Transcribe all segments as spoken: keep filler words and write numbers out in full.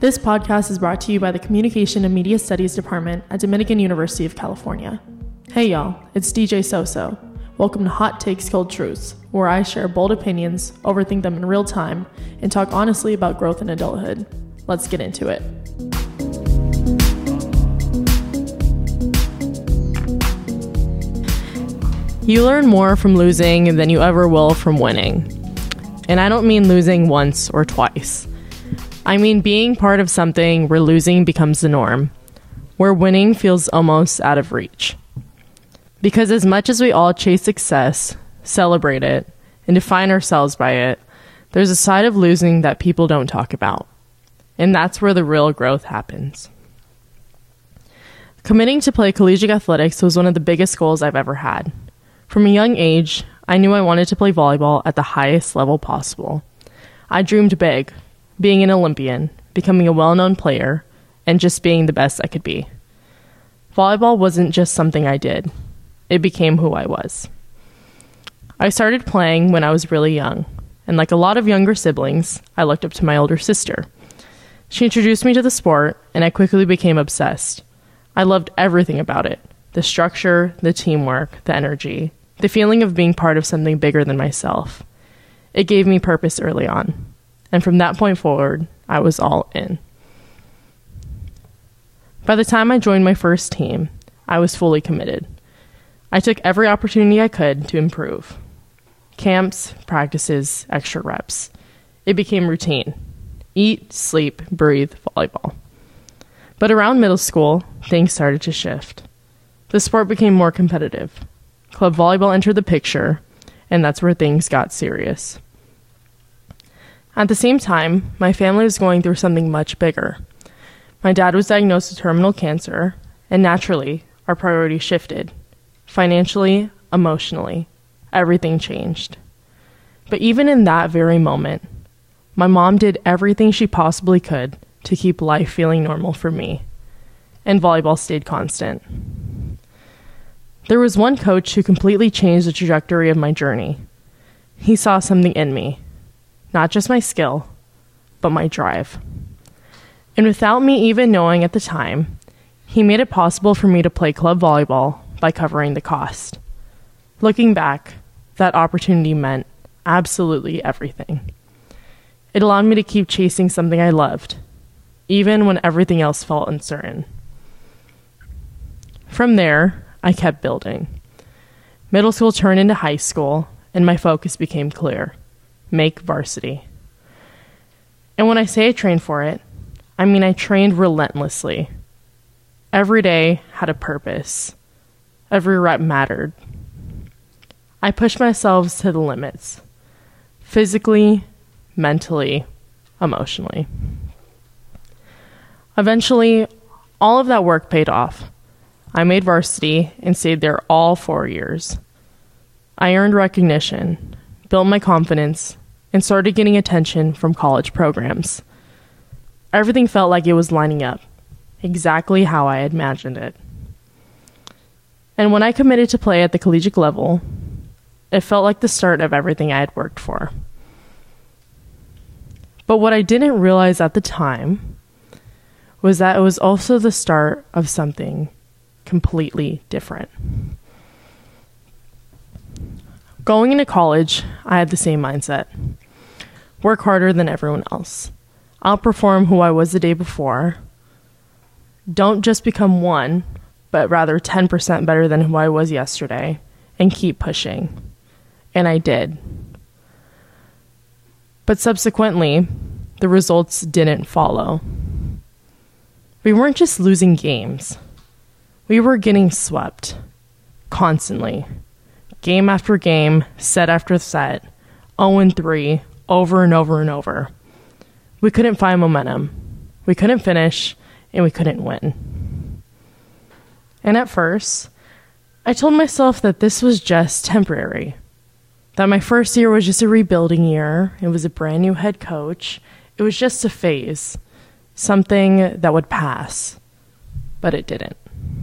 This podcast is brought to you by the Communication and Media Studies Department at Dominican University of California. Hey y'all, it's D J Soso. Welcome to Hot Takes Cold Truths, where I share bold opinions, overthink them in real time, and talk honestly about growth in adulthood. Let's get into it. You learn more from losing than you ever will from winning. And I don't mean losing once or twice. I mean being part of something where losing becomes the norm, where winning feels almost out of reach. Because as much as we all chase success, celebrate it, and define ourselves by it, there's a side of losing that people don't talk about. And that's where the real growth happens. Committing to play collegiate athletics was one of the biggest goals I've ever had. From a young age, I knew I wanted to play volleyball at the highest level possible. I dreamed big, being an Olympian, becoming a well-known player, and just being the best I could be. Volleyball wasn't just something I did. It became who I was. I started playing when I was really young, and like a lot of younger siblings, I looked up to my older sister. She introduced me to the sport, and I quickly became obsessed. I loved everything about it. The structure, the teamwork, the energy, the feeling of being part of something bigger than myself. It gave me purpose early on. And from that point forward, I was all in. By the time I joined my first team, I was fully committed. I took every opportunity I could to improve. Camps, practices, extra reps. It became routine. Eat, sleep, breathe, volleyball. But around middle school, things started to shift. The sport became more competitive. Club volleyball entered the picture, and that's where things got serious. At the same time, my family was going through something much bigger. My dad was diagnosed with terminal cancer, and naturally, our priorities shifted. Financially, emotionally, everything changed. But even in that very moment, my mom did everything she possibly could to keep life feeling normal for me, and volleyball stayed constant. There was one coach who completely changed the trajectory of my journey. He saw something in me. Not just my skill, but my drive. And without me even knowing at the time, he made it possible for me to play club volleyball by covering the cost. Looking back, that opportunity meant absolutely everything. It allowed me to keep chasing something I loved, even when everything else felt uncertain. From there, I kept building. Middle school turned into high school, and my focus became clear. Make varsity. And when I say I trained for it, I mean I trained relentlessly. Every day had a purpose. Every rep mattered. I pushed myself to the limits. Physically, mentally, emotionally. Eventually, all of that work paid off. I made varsity and stayed there all four years. I earned recognition, built my confidence, and started getting attention from college programs. Everything felt like it was lining up, exactly how I had imagined it. And when I committed to play at the collegiate level, it felt like the start of everything I had worked for. But what I didn't realize at the time was that it was also the start of something completely different. Going into college, I had the same mindset. Work harder than everyone else. Outperform who I was the day before. Don't just become one, but rather ten percent better than who I was yesterday, and keep pushing. And I did. But subsequently, the results didn't follow. We weren't just losing games. We were getting swept. Constantly. Game after game, set after set, oh and three, over and over and over. We couldn't find momentum. We couldn't finish, and we couldn't win. And at first, I told myself that this was just temporary. That my first year was just a rebuilding year. It was a brand new head coach. It was just a phase. Something that would pass. But it didn't.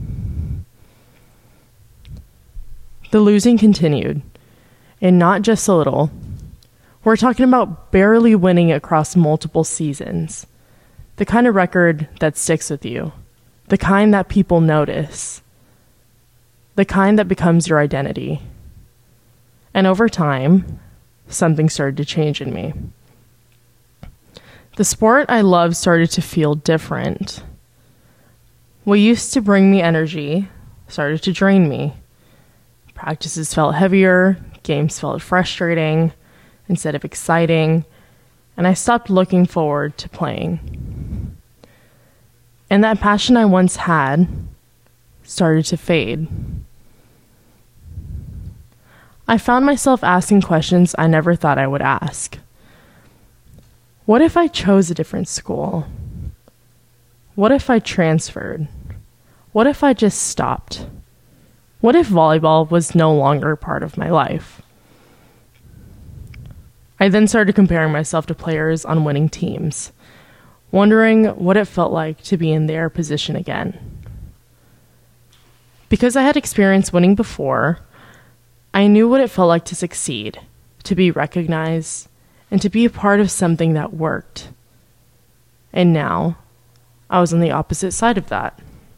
The losing continued. And not just a little. We're talking about barely winning across multiple seasons. the kind of record that sticks with you, the kind that people notice, the kind that becomes your identity. And over time, something started to change in me. The sport I loved started to feel different. What used to bring me energy started to drain me. Practices felt heavier, games felt frustrating instead of exciting, and I stopped looking forward to playing. And that passion I once had started to fade. I found myself asking questions I never thought I would ask. What if I chose a different school? What if I transferred? What if I just stopped? What if volleyball was no longer part of my life? I then started comparing myself to players on winning teams, wondering what it felt like to be in their position again. Because I had experienced winning before, I knew what it felt like to succeed, to be recognized, and to be a part of something that worked. And now, I was on the opposite side of that.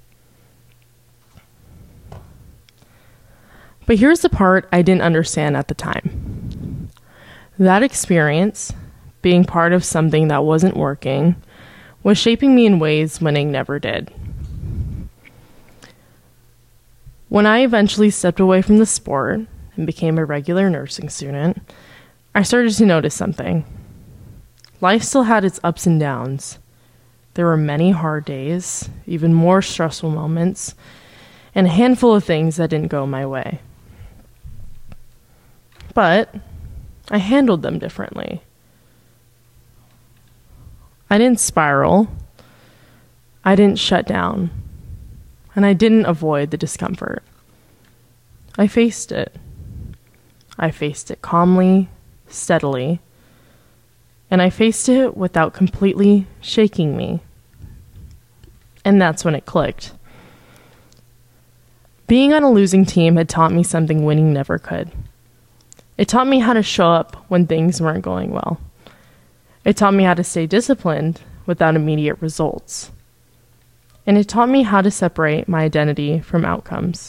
But here's the part I didn't understand at the time. That experience, being part of something that wasn't working, was shaping me in ways winning never did. When I eventually stepped away from the sport and became a regular nursing student, I started to notice something. Life still had its ups and downs. There were many hard days, even more stressful moments, and a handful of things that didn't go my way. But I handled them differently. I didn't spiral. I didn't shut down. And I didn't avoid the discomfort. I faced it. I faced it calmly, steadily, and I faced it without completely shaking me. And that's when it clicked. Being on a losing team had taught me something winning never could. It taught me how to show up when things weren't going well. It taught me how to stay disciplined without immediate results. And it taught me how to separate my identity from outcomes.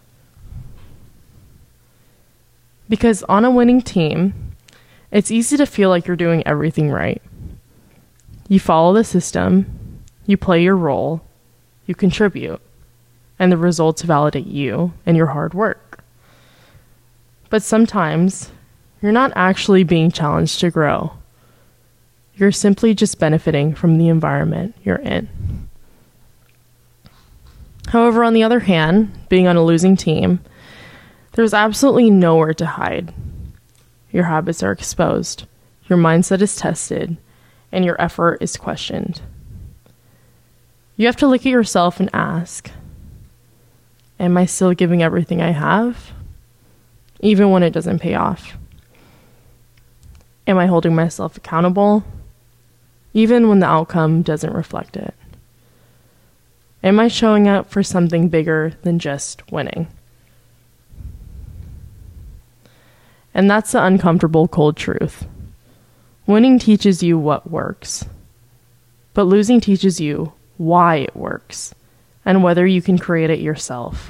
Because on a winning team, it's easy to feel like you're doing everything right. You follow the system, you play your role, you contribute, and the results validate you and your hard work. But sometimes, you're not actually being challenged to grow. You're simply just benefiting from the environment you're in. However, on the other hand, being on a losing team, there's absolutely nowhere to hide. Your habits are exposed, your mindset is tested, and your effort is questioned. You have to look at yourself and ask, am I still giving everything I have, even when it doesn't pay off? Am I holding myself accountable, even when the outcome doesn't reflect it? Am I showing up for something bigger than just winning? And that's the uncomfortable, cold truth. Winning teaches you what works, but losing teaches you why it works and whether you can create it yourself.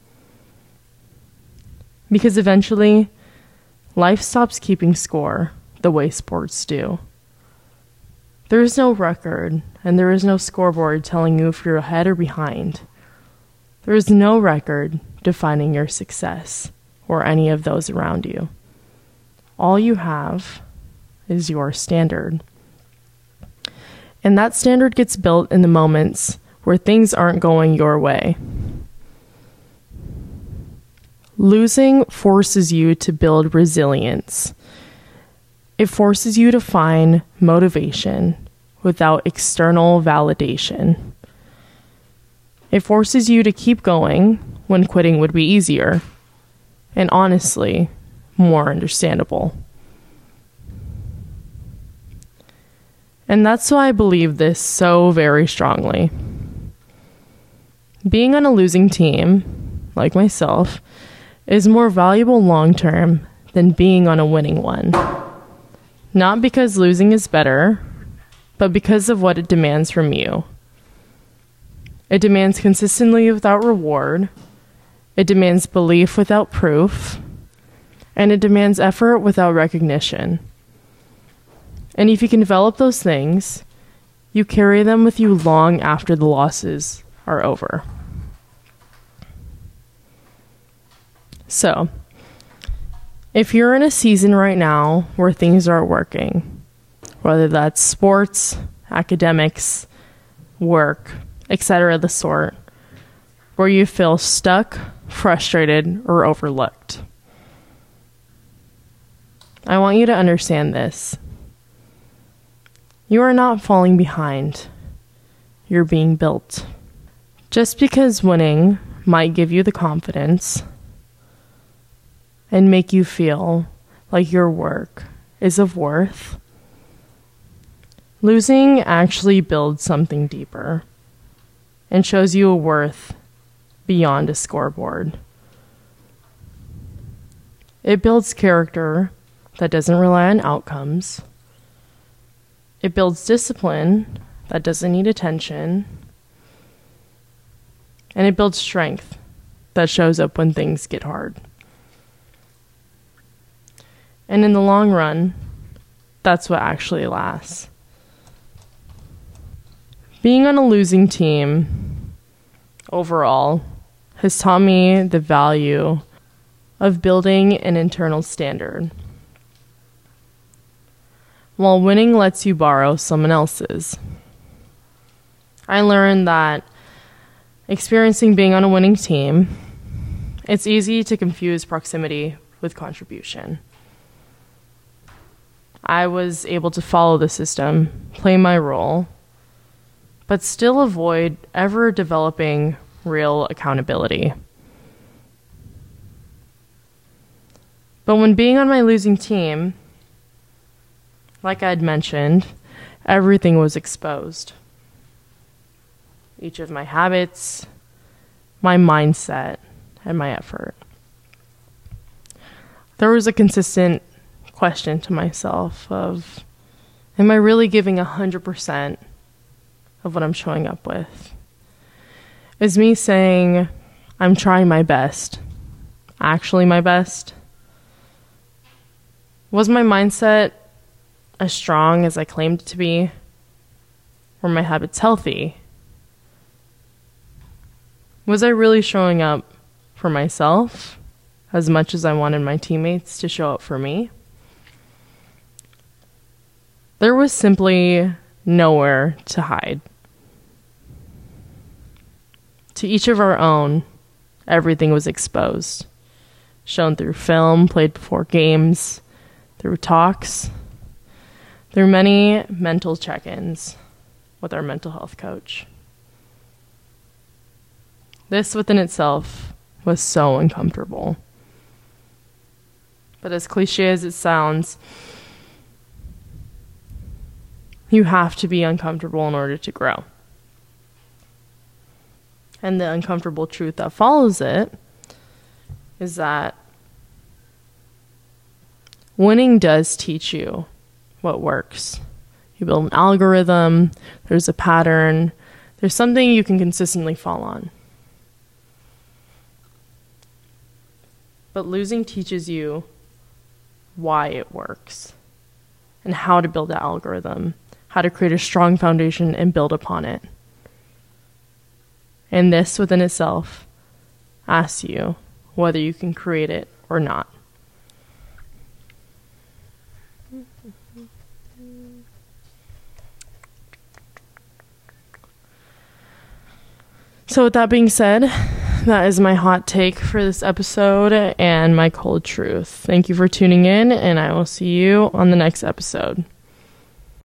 Because eventually, life stops keeping score the way sports do. There is no record, and there is no scoreboard telling you if you're ahead or behind. There is no record defining your success or any of those around you. All you have is your standard. And that standard gets built in the moments where things aren't going your way. Losing forces you to build resilience. It forces you to find motivation without external validation. It forces you to keep going when quitting would be easier, and honestly, more understandable. And that's why I believe this so very strongly. Being on a losing team, like myself, is more valuable long-term than being on a winning one. Not because losing is better, but because of what it demands from you. It demands consistency without reward. It demands belief without proof. And it demands effort without recognition. And if you can develop those things, you carry them with you long after the losses are over. So, if you're in a season right now where things aren't working, whether that's sports, academics, work, et cetera, the sort, where you feel stuck, frustrated, or overlooked, I want you to understand this. You are not falling behind. You're being built. Just because winning might give you the confidence and make you feel like your work is of worth, losing actually builds something deeper and shows you a worth beyond a scoreboard. It builds character that doesn't rely on outcomes. It builds discipline that doesn't need attention. And it builds strength that shows up when things get hard. And in the long run, that's what actually lasts. Being on a losing team overall has taught me the value of building an internal standard, while winning lets you borrow someone else's. I learned that experiencing being on a winning team, it's easy to confuse proximity with contribution. I was able to follow the system, play my role, but still avoid ever developing real accountability. But when being on my losing team, like I had mentioned, everything was exposed. Each of my habits, my mindset, and my effort. There was a consistent question to myself of, am I really giving one hundred percent of what I'm showing up with? Is me saying, I'm trying my best, actually my best? Was my mindset as strong as I claimed it to be? Were my habits healthy? Was I really showing up for myself as much as I wanted my teammates to show up for me? There was simply nowhere to hide. To each of our own, everything was exposed, shown through film, played before games, through talks, through many mental check-ins with our mental health coach. This within itself was so uncomfortable. But as cliche as it sounds, you have to be uncomfortable in order to grow. And the uncomfortable truth that follows it is that winning does teach you what works. You build an algorithm, there's a pattern, there's something you can consistently fall on. But losing teaches you why it works and how to build that algorithm, how to create a strong foundation and build upon it. And this within itself asks you whether you can create it or not. So with that being said, that is my hot take for this episode and my cold truth. Thank you for tuning in, and I will see you on the next episode.